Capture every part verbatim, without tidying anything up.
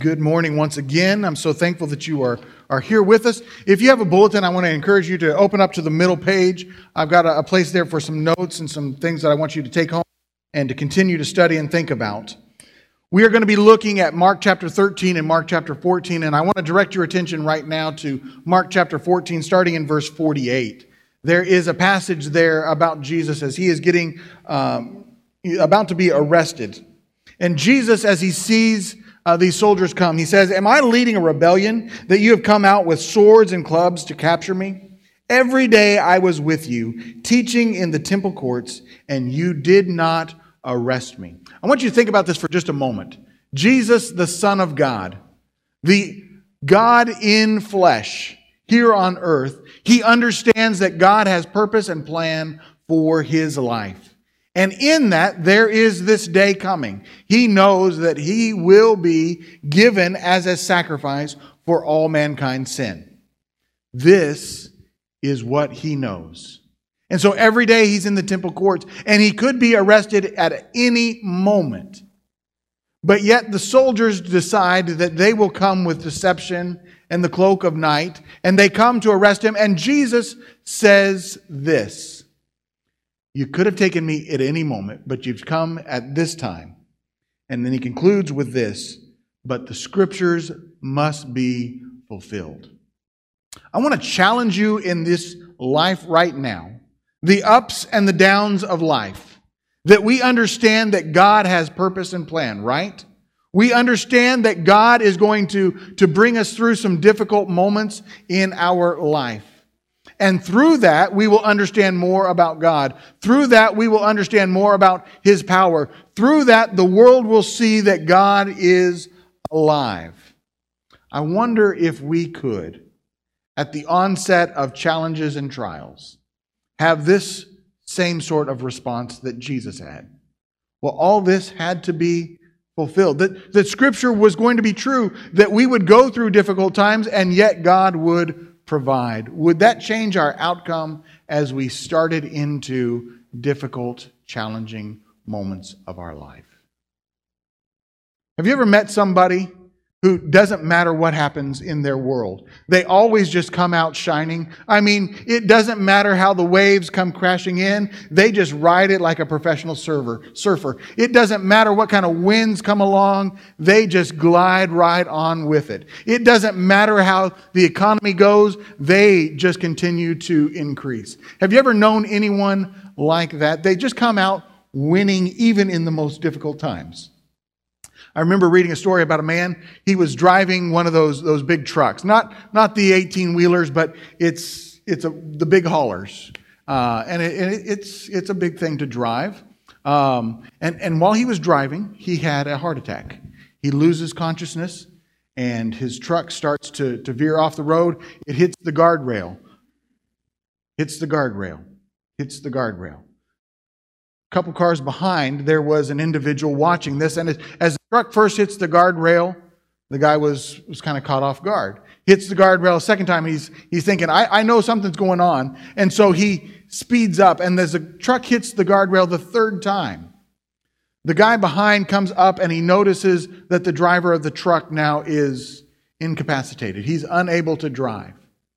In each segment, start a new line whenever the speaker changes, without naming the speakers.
Good morning once again. I'm so thankful that you are, are here with us. If you have a bulletin, I want to encourage you to open up to the middle page. I've got a, a place there for some notes and some things that I want you to take home and to continue to study and think about. We are going to be looking at Mark chapter thirteen and Mark chapter fourteen, and I want to direct your attention right now to Mark chapter fourteen, starting in verse forty-eight. There is a passage there about Jesus as he is getting um, about to be arrested. And Jesus, as he sees Uh, these soldiers come, he says, "Am I leading a rebellion that you have come out with swords and clubs to capture me? Every day I was with you, teaching in the temple courts, and you did not arrest me." I want you to think about this for just a moment. Jesus, the Son of God, the God in flesh here on earth, he understands that God has purpose and plan for his life. And in that, there is this day coming. He knows that he will be given as a sacrifice for all mankind's sin. This is what he knows. And so every day he's in the temple courts, and he could be arrested at any moment. But yet the soldiers decide that they will come with deception and the cloak of night, and they come to arrest him. And Jesus says this: "You could have taken me at any moment, but you've come at this time." And then he concludes with this: "But the scriptures must be fulfilled." I want to challenge you in this life right now, the ups and the downs of life, that we understand that God has purpose and plan, right? We understand that God is going to, to bring us through some difficult moments in our life. And through that, we will understand more about God. Through that, we will understand more about his power. Through that, the world will see that God is alive. I wonder if we could, at the onset of challenges and trials, have this same sort of response that Jesus had. Well, all this had to be fulfilled. That, that Scripture was going to be true, that we would go through difficult times, and yet God would provide. Would that change our outcome as we started into difficult, challenging moments of our life? Have you ever met somebody who doesn't matter what happens in their world? They always just come out shining. I mean, it doesn't matter how the waves come crashing in. They just ride it like a professional surfer. surfer. It doesn't matter what kind of winds come along. They just glide right on with it. It doesn't matter how the economy goes. They just continue to increase. Have you ever known anyone like that? They just come out winning even in the most difficult times. I remember reading a story about a man. He was driving one of those those big trucks, not not the eighteen-wheelers, but it's it's a, the big haulers, uh, and, it, and it, it's it's a big thing to drive. Um, and and while he was driving, he had a heart attack. He loses consciousness, and his truck starts to to veer off the road. It hits the guardrail. Hits the guardrail. Hits the guardrail. Couple cars behind, there was an individual watching this, and as the truck first hits the guardrail, the guy was, was kind of caught off guard. Hits the guardrail a second time, and he's, he's thinking, I, I know something's going on, and so he speeds up, and as the truck hits the guardrail the third time, the guy behind comes up, and he notices that the driver of the truck now is incapacitated. He's unable to drive.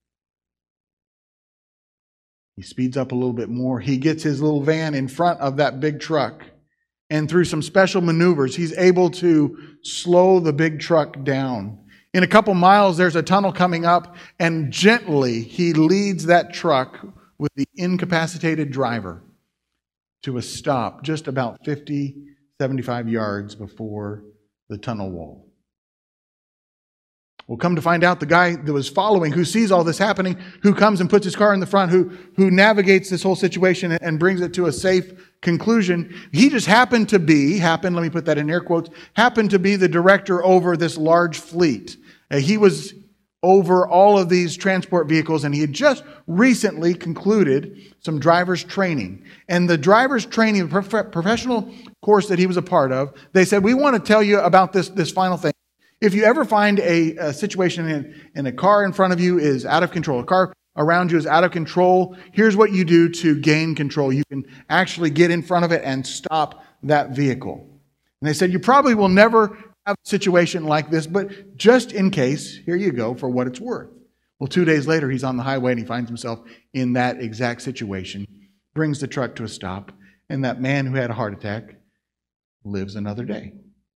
He speeds up a little bit more. He gets his little van in front of that big truck. And through some special maneuvers, he's able to slow the big truck down. In a couple miles, there's a tunnel coming up, and gently he leads that truck with the incapacitated driver to a stop just about fifty, seventy-five yards before the tunnel wall. Well, come to find out, the guy that was following, who sees all this happening, who comes and puts his car in the front, who, who navigates this whole situation and brings it to a safe conclusion, he just happened to be, happened, let me put that in air quotes, happened to be the director over this large fleet. Uh, he was over all of these transport vehicles, and he had just recently concluded some driver's training. And the driver's training, prof- professional course that he was a part of, they said, we want to tell you about this, this final thing. If you ever find a, a situation in, in a car in front of you is out of control, a car around you is out of control, here's what you do to gain control. You can actually get in front of it and stop that vehicle. And they said, you probably will never have a situation like this, but just in case, here you go for what it's worth. Well, two days later, he's on the highway and he finds himself in that exact situation, brings the truck to a stop, and that man who had a heart attack lives another day.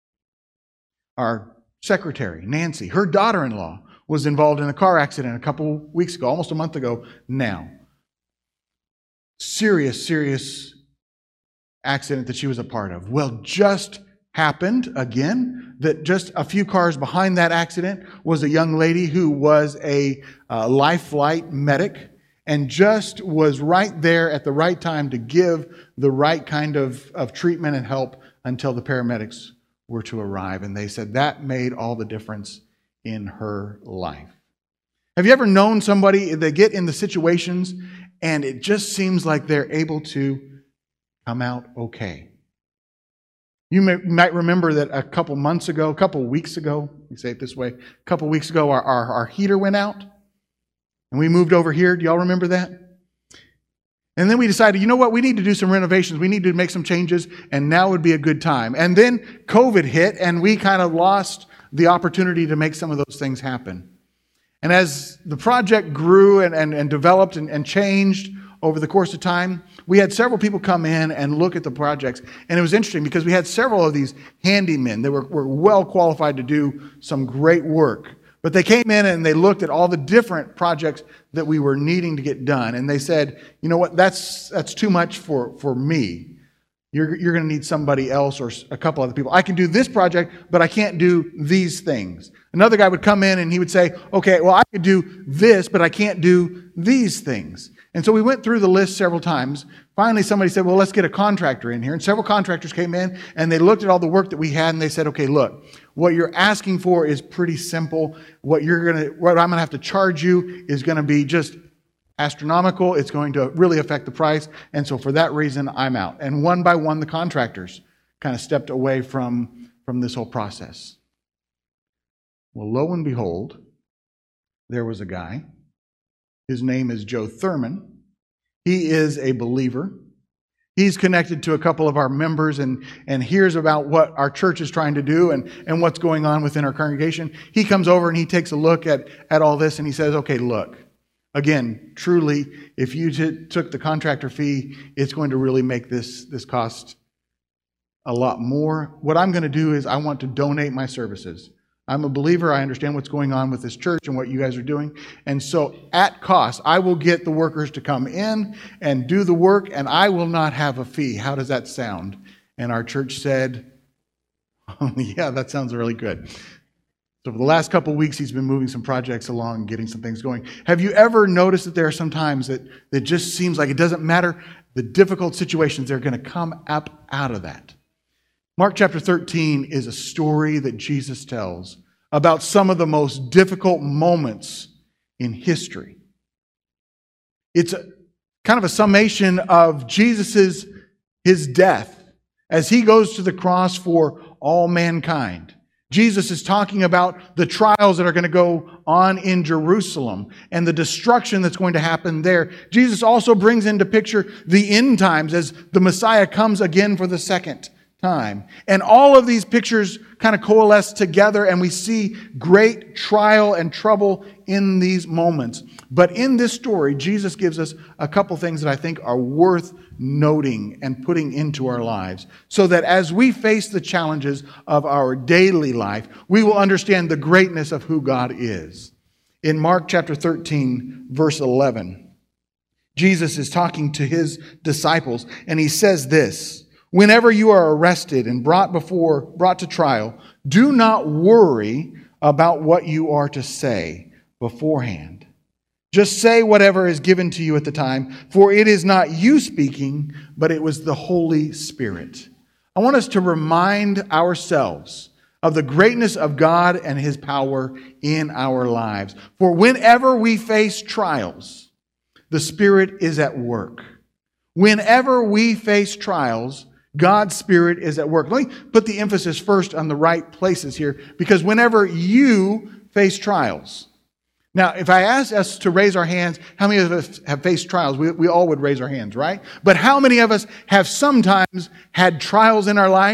Our secretary, Nancy, her daughter-in-law, was involved in a car accident a couple weeks ago, almost a month ago now. Serious, serious accident that she was a part of. Well, just happened again that just a few cars behind that accident was a young lady who was a uh, life flight medic and just was right there at the right time to give the right kind of, of treatment and help until the paramedics were to arrive. And they said that made all the difference in her life. Have you ever known somebody that get in the situations and it just seems like they're able to come out okay? You may, might remember that a couple months ago, a couple weeks ago, we say it this way, a couple weeks ago, our, our, our heater went out and we moved over here. Do y'all remember that? And then we decided, you know what, we need to do some renovations. We need to make some changes, and now would be a good time. And then COVID hit, and we kind of lost the opportunity to make some of those things happen. And as the project grew and, and, and developed and, and changed over the course of time, we had several people come in and look at the projects. And it was interesting because we had several of these handymen that were, were well qualified to do some great work. But they came in and they looked at all the different projects that we were needing to get done. And they said, you know what, that's that's too much for, for me. You're, you're going to need somebody else or a couple other people. I can do this project, but I can't do these things. Another guy would come in and he would say, okay, well, I could do this, but I can't do these things. And so we went through the list several times. Finally, somebody said, well, let's get a contractor in here. And several contractors came in and they looked at all the work that we had and they said, okay, look, what you're asking for is pretty simple. What you're going to, what I'm going to have to charge you is going to be just astronomical. It's going to really affect the price. And so for that reason, I'm out. And one by one, the contractors kind of stepped away from, from this whole process. Well, lo and behold, there was a guy. His name is Joe Thurman. He is a believer. He's connected to a couple of our members and, and hears about what our church is trying to do and, and what's going on within our congregation. He comes over and he takes a look at, at all this and he says, okay, look, again, truly, if you t- took the contractor fee, it's going to really make this, this cost a lot more. What I'm going to do is I want to donate my services. I'm a believer. I understand what's going on with this church and what you guys are doing. And so at cost, I will get the workers to come in and do the work, and I will not have a fee. How does that sound? And our church said, oh, yeah, that sounds really good. So for the last couple of weeks, he's been moving some projects along and getting some things going. Have you ever noticed that there are some times that it just seems like it doesn't matter the difficult situations, they're going to come up out of that? Mark chapter thirteen is a story that Jesus tells about some of the most difficult moments in history. It's a, kind of a summation of Jesus's his death as he goes to the cross for all mankind. Jesus is talking about the trials that are going to go on in Jerusalem and the destruction that's going to happen there. Jesus also brings into picture the end times as the Messiah comes again for the second time. And all of these pictures kind of coalesce together and we see great trial and trouble in these moments. But in this story, Jesus gives us a couple things that I think are worth noting and putting into our lives so that as we face the challenges of our daily life, we will understand the greatness of who God is. In Mark chapter thirteen, verse eleven, Jesus is talking to his disciples and he says this, whenever you are arrested and brought before, brought to trial, do not worry about what you are to say beforehand. Just say whatever is given to you at the time, for it is not you speaking, but it was the Holy Spirit. I want us to remind ourselves of the greatness of God and his power in our lives. For whenever we face trials, the Spirit is at work. Whenever we face trials, God's Spirit is at work. Let me put the emphasis first on the right places here, because whenever you face trials. Now, if I asked us to raise our hands, how many of us have faced trials? We, we all would raise our hands, right? But how many of us have sometimes had trials in our life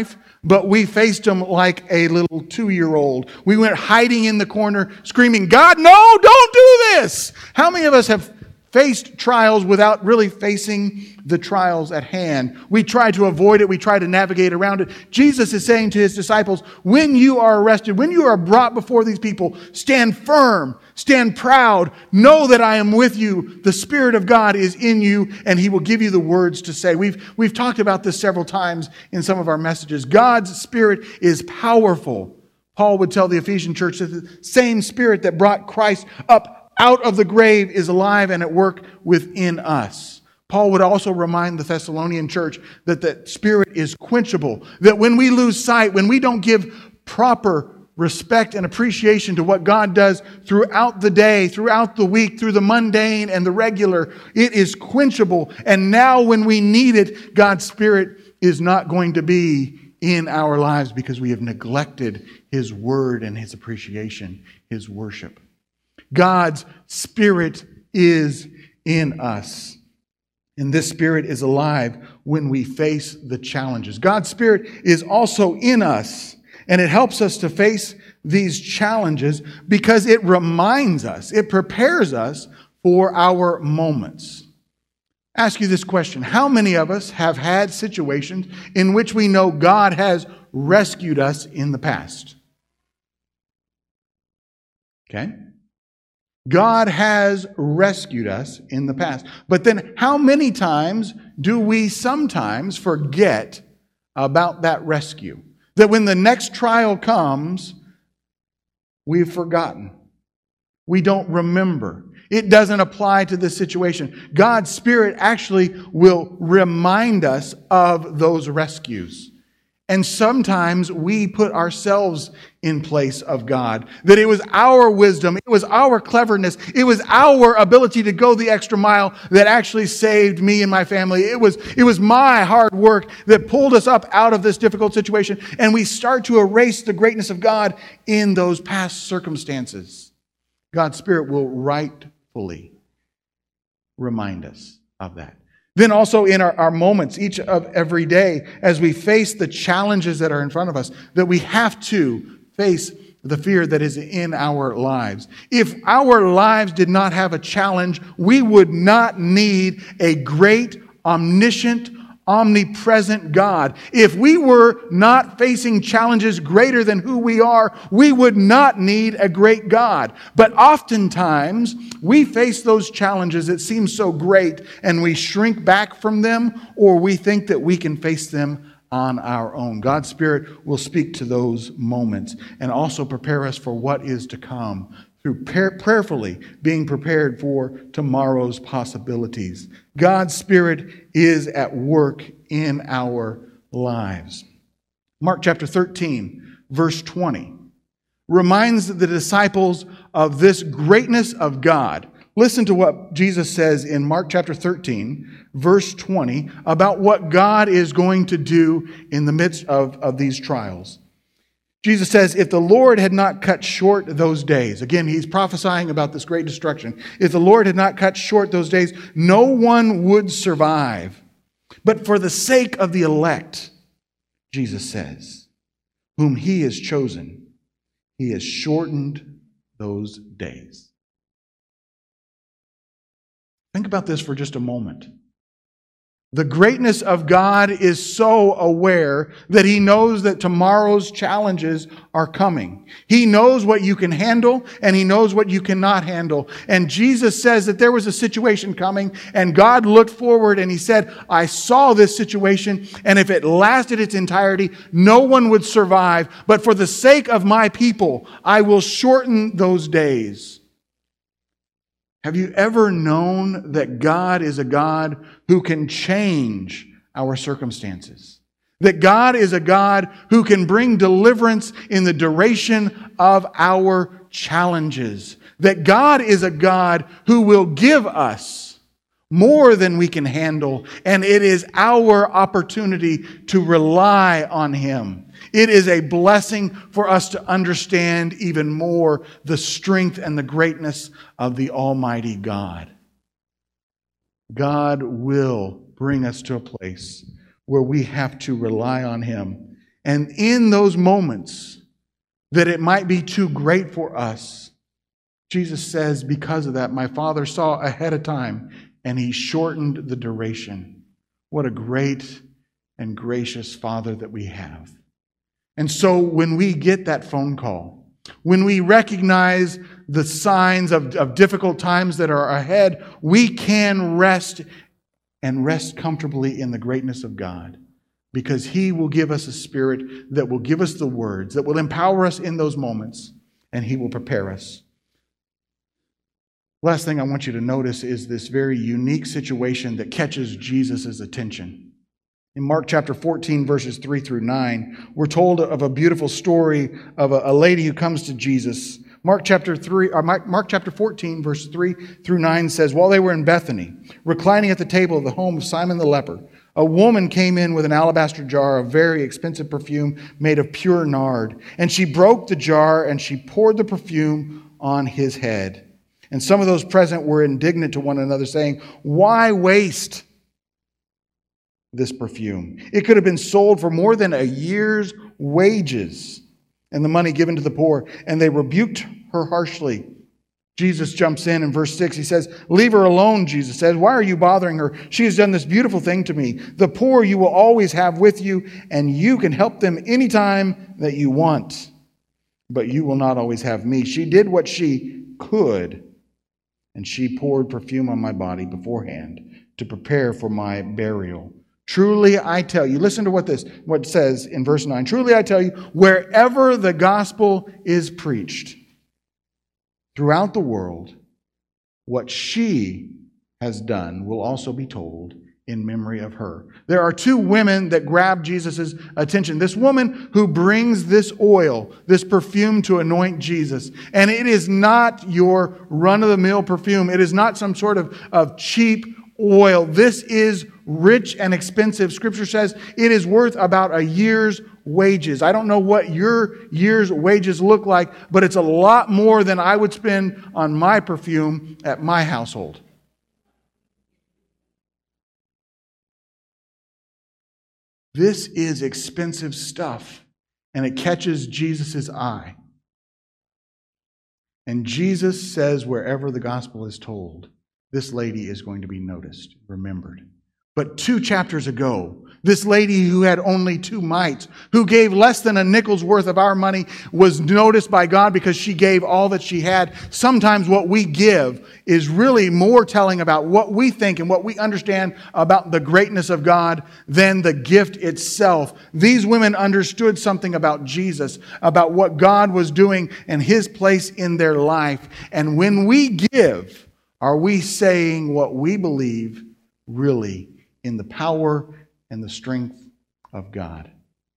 but we faced them like a little two-year-old. We went hiding in the corner, screaming, God, no, don't do this! How many of us have faced trials without really facing the trials at hand? We try to avoid it. We try to navigate around it. Jesus is saying to his disciples, when you are arrested, when you are brought before these people, stand firm, stand proud, know that I am with you. The Spirit of God is in you, and He will give you the words to say. We've, we've talked about this several times in some of our messages. God's Spirit is powerful. Paul would tell the Ephesian church that the same Spirit that brought Christ up out of the grave is alive and at work within us. Paul would also remind the Thessalonian church that the Spirit is quenchable, that when we lose sight, when we don't give proper respect and appreciation to what God does throughout the day, throughout the week, through the mundane and the regular, it is quenchable. And now when we need it, God's Spirit is not going to be in our lives because we have neglected His word and His appreciation, His worship. God's Spirit is in us. And this Spirit is alive when we face the challenges. God's Spirit is also in us. And it helps us to face these challenges because it reminds us, it prepares us for our moments. Ask you this question. How many of us have had situations in which we know God has rescued us in the past? Okay? God has rescued us in the past. But then how many times do we sometimes forget about that rescue? That when the next trial comes, we've forgotten. We don't remember. It doesn't apply to this situation. God's Spirit actually will remind us of those rescues. And sometimes we put ourselves in place of God. That it was our wisdom, it was our cleverness, it was our ability to go the extra mile that actually saved me and my family. It was, it was my hard work that pulled us up out of this difficult situation. And we start to erase the greatness of God in those past circumstances. God's Spirit will rightfully remind us of that. Then also in our, our moments, each of every day, as we face the challenges that are in front of us, that we have to face the fear that is in our lives. If our lives did not have a challenge, we would not need a great, omniscient, omnipresent God. If we were not facing challenges greater than who we are, we would not need a great God. But oftentimes, we face those challenges that seem so great and we shrink back from them, or we think that we can face them on our own. God's Spirit will speak to those moments and also prepare us for what is to come through prayerfully being prepared for tomorrow's possibilities. God's Spirit is at work in our lives. Mark chapter thirteen, verse twenty, reminds the disciples of this greatness of God. Listen to what Jesus says in Mark chapter thirteen, verse twenty, about what God is going to do in the midst of, of these trials. Jesus says, if the Lord had not cut short those days, again, he's prophesying about this great destruction. If the Lord had not cut short those days, no one would survive. But for the sake of the elect, Jesus says, whom he has chosen, he has shortened those days. Think about this for just a moment. The greatness of God is so aware that He knows that tomorrow's challenges are coming. He knows what you can handle and He knows what you cannot handle. And Jesus says that there was a situation coming and God looked forward and He said, I saw this situation, and if it lasted its entirety, no one would survive. But for the sake of my people, I will shorten those days. Have you ever known that God is a God who can change our circumstances? That God is a God who can bring deliverance in the duration of our challenges. That God is a God who will give us more than we can handle, and it is our opportunity to rely on Him. It is a blessing for us to understand even more the strength and the greatness of the Almighty God. God will bring us to a place where we have to rely on Him And in those moments that it might be too great for us, Jesus says, because of that, my Father saw ahead of time and He shortened the duration. What a great and gracious Father that we have. And so when we get that phone call, when we recognize the signs of, of difficult times that are ahead, we can rest and rest comfortably in the greatness of God, because He will give us a spirit that will give us the words, that will empower us in those moments, and He will prepare us. Last thing I want you to notice is this very unique situation that catches Jesus' attention. In Mark chapter fourteen, verses three through nine, we're told of a beautiful story of a, a lady who comes to Jesus. Mark chapter three, or Mark, Mark chapter fourteen, verses three through nine says, while they were in Bethany, reclining at the table of the home of Simon the leper, a woman came in with an alabaster jar of very expensive perfume made of pure nard, and she broke the jar and she poured the perfume on his head. And some of those present were indignant to one another, saying, why waste this perfume? It could have been sold for more than a year's wages and the money given to the poor. And they rebuked her harshly. Jesus jumps in in verse six. He says, leave her alone, Jesus says. Why are you bothering her? She has done this beautiful thing to me. The poor you will always have with you, and you can help them anytime that you want. But you will not always have me. She did what she could, and she poured perfume on my body beforehand to prepare for my burial. Truly I tell you, listen to what this what it says in verse nine. Truly I tell you, wherever the gospel is preached throughout the world, what she has done will also be told in memory of her. There are two women that grab Jesus' attention. This woman who brings this oil, this perfume to anoint Jesus. And it is not your run-of-the-mill perfume. It is not some sort of, of cheap oil. This is rich and expensive. Scripture says it is worth about a year's wages. I don't know what your year's wages look like, but it's a lot more than I would spend on my perfume at my household. This is expensive stuff, and it catches Jesus' eye. And Jesus says wherever the gospel is told, this lady is going to be noticed, remembered. But two chapters ago, this lady who had only two mites, who gave less than a nickel's worth of our money, was noticed by God because she gave all that she had. Sometimes what we give is really more telling about what we think and what we understand about the greatness of God than the gift itself. These women understood something about Jesus, about what God was doing and His place in their life. And when we give, are we saying what we believe really in the power and the strength of God?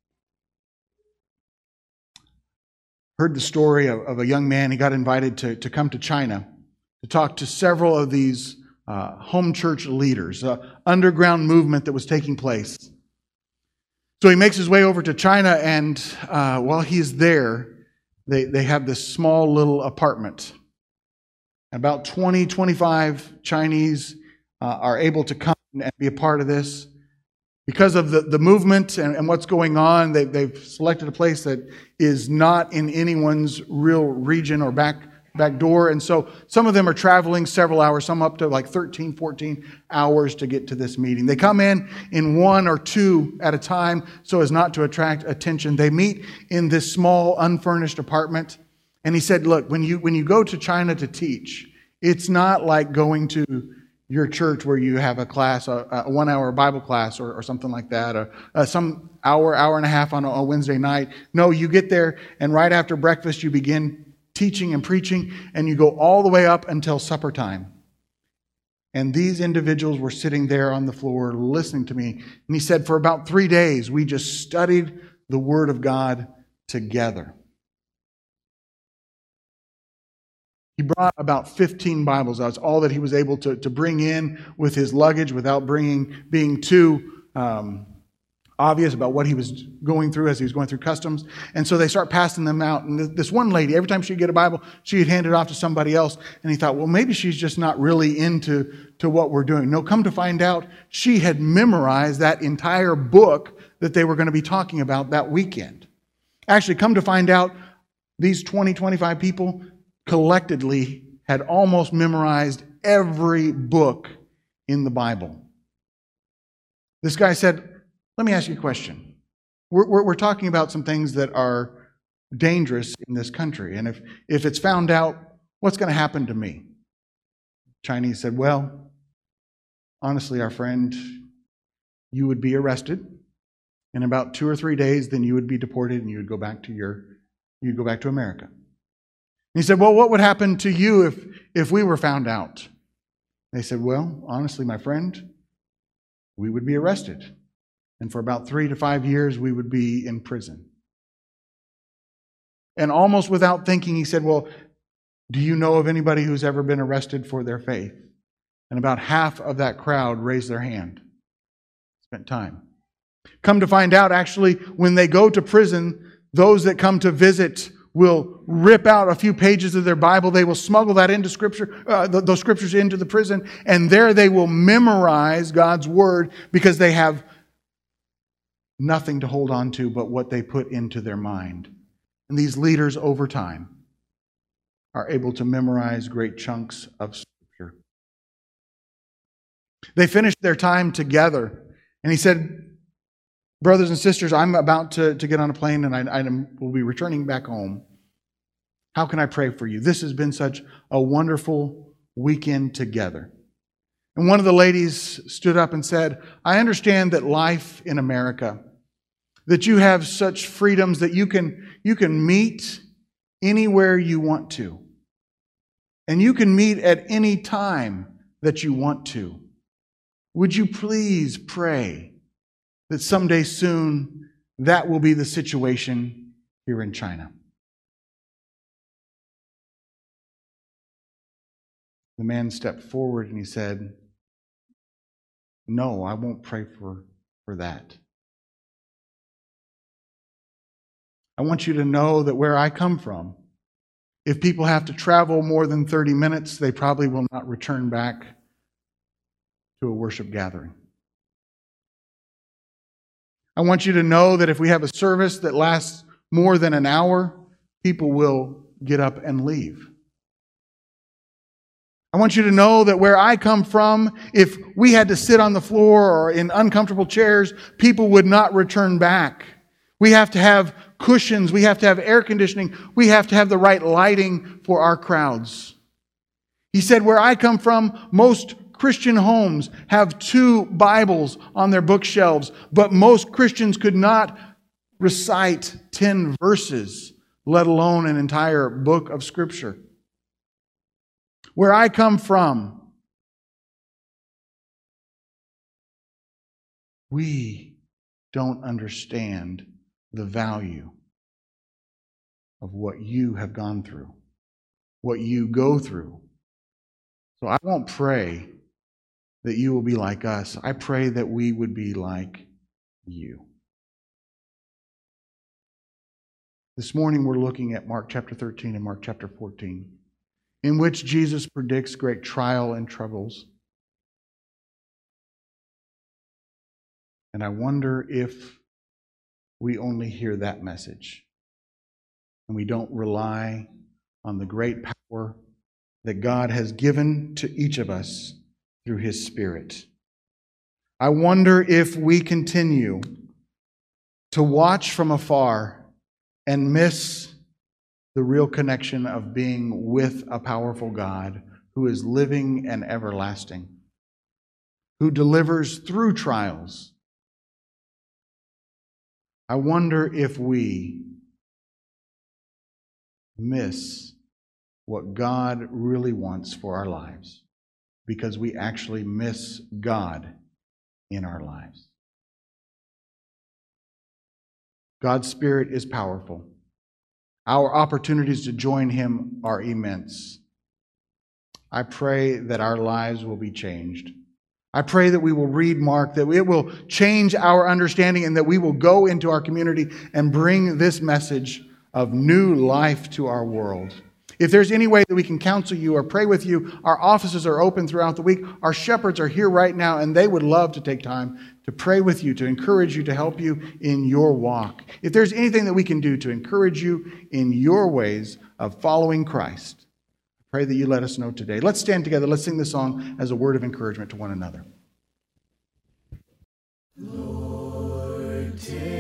Heard the story of, of a young man. He got invited to, to come to China to talk to several of these uh, home church leaders, an underground movement that was taking place. So he makes his way over to China, and uh, while he's there, they, they have this small little apartment. About twenty, twenty-five Chinese uh, are able to come and be a part of this. Because of the, the movement and, and what's going on, they, they've selected a place that is not in anyone's real region or back, back door. And so some of them are traveling several hours, some up to like thirteen, fourteen hours to get to this meeting. They come in in one or two at a time so as not to attract attention. They meet in this small, unfurnished apartment. And he said, look, when you when you go to China to teach, it's not like going to your church where you have a class, a, a one-hour Bible class or, or something like that, or uh, some hour, hour and a half on a, a Wednesday night. No, you get there, and right after breakfast, you begin teaching and preaching, and you go all the way up until supper time. And these individuals were sitting there on the floor listening to me. And he said, for about three days, we just studied the Word of God together. He brought about fifteen Bibles. That's all that he was able to, to bring in with his luggage without bringing being too um, obvious about what he was going through as he was going through customs. And so they start passing them out. And this one lady, every time she'd get a Bible, she'd hand it off to somebody else. And he thought, well, maybe she's just not really into to what we're doing. No, come to find out, she had memorized that entire book that they were going to be talking about that weekend. Actually, come to find out, these twenty, twenty-five people collectively had almost memorized every book in the Bible. This guy said, let me ask you a question. We're, we're, we're talking about some things that are dangerous in this country. And if, if it's found out, what's going to happen to me? Chinese said, well, honestly, our friend, you would be arrested. In about two or three days, then you would be deported and you would go back to your, you'd go back to America. And he said, well, what would happen to you if, if we were found out? They said, well, honestly, my friend, we would be arrested. And for about three to five years, we would be in prison. And almost without thinking, he said, well, do you know of anybody who's ever been arrested for their faith? And about half of that crowd raised their hand. Spent time. Come to find out, actually, when they go to prison, those that come to visit will rip out a few pages of their Bible. They will smuggle that into Scripture, uh, those Scriptures into the prison, and there they will memorize God's Word because they have nothing to hold on to but what they put into their mind. And these leaders, over time, are able to memorize great chunks of Scripture. They finished their time together, and he said, brothers and sisters, I'm about to, to get on a plane and I, I will be returning back home. How can I pray for you? This has been such a wonderful weekend together. And one of the ladies stood up and said, I understand that life in America, that you have such freedoms that you can, you can meet anywhere you want to. And you can meet at any time that you want to. Would you please pray that someday soon that will be the situation here in China? The man stepped forward and he said, no, I won't pray for, for that. I want you to know that where I come from, if people have to travel more than thirty minutes, they probably will not return back to a worship gathering. I want you to know that if we have a service that lasts more than an hour, people will get up and leave. I want you to know that where I come from, if we had to sit on the floor or in uncomfortable chairs, people would not return back. We have to have cushions. We have to have air conditioning. We have to have the right lighting for our crowds. He said, where I come from, most Christian homes have two Bibles on their bookshelves, but most Christians could not recite ten verses, let alone an entire book of Scripture. Where I come from, we don't understand the value of what you have gone through, what you go through. So I won't pray that you will be like us. I pray that we would be like you. This morning we're looking at Mark chapter thirteen and Mark chapter fourteen, in which Jesus predicts great trial and troubles. And I wonder if we only hear that message and we don't rely on the great power that God has given to each of us through His Spirit. I wonder if we continue to watch from afar and miss the real connection of being with a powerful God who is living and everlasting, who delivers through trials. I wonder if we miss what God really wants for our lives because we actually miss God in our lives. God's Spirit is powerful. Our opportunities to join Him are immense. I pray that our lives will be changed. I pray that we will read Mark, that it will change our understanding, and that we will go into our community and bring this message of new life to our world. If there's any way that we can counsel you or pray with you, our offices are open throughout the week. Our shepherds are here right now, and they would love to take time to pray with you, to encourage you, to help you in your walk. If there's anything that we can do to encourage you in your ways of following Christ, I pray that you let us know today. Let's stand together. Let's sing this song as a word of encouragement to one another. Lord, take